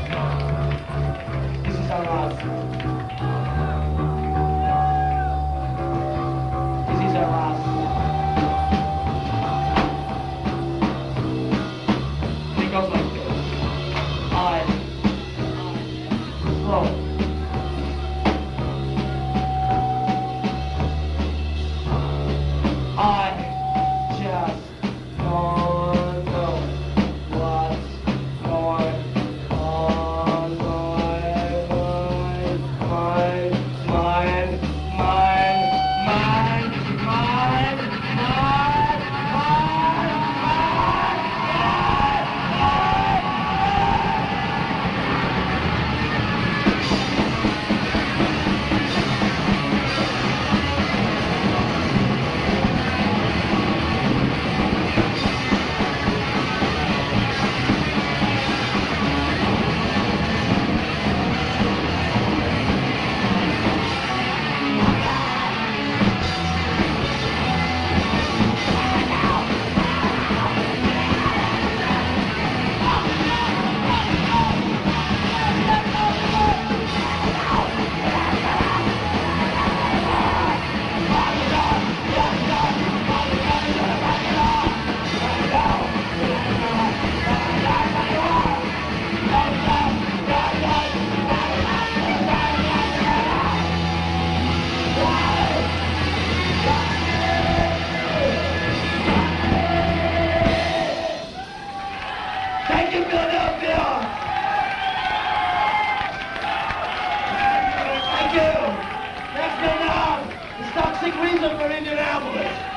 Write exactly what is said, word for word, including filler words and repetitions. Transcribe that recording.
This is our last. This is our last. It goes like this. I, slow. I just don't know what's going on my mind, mind, mind, mind, mind, mind, mind, Thank you, Philadelphia! Thank you! Next band up is Toxic Reason for Indianapolis.